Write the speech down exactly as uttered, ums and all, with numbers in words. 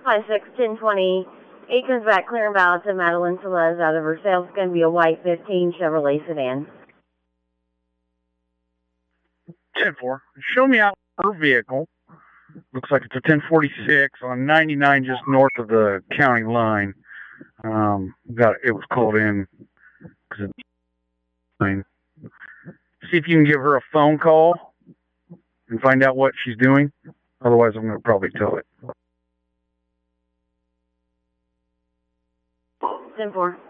five six, ten twenty. Eight comes back clearing ballots and Madeline Celez out of her sale. It's going to be a white fifteen Chevrolet sedan. ten four. Show me out her vehicle. Looks like it's a ten forty-six on ninety-nine just north of the county line. Um, got it was called in. Cause it, see if you can give her a phone call and find out what she's doing. Otherwise, I'm going to probably tow it. ten four.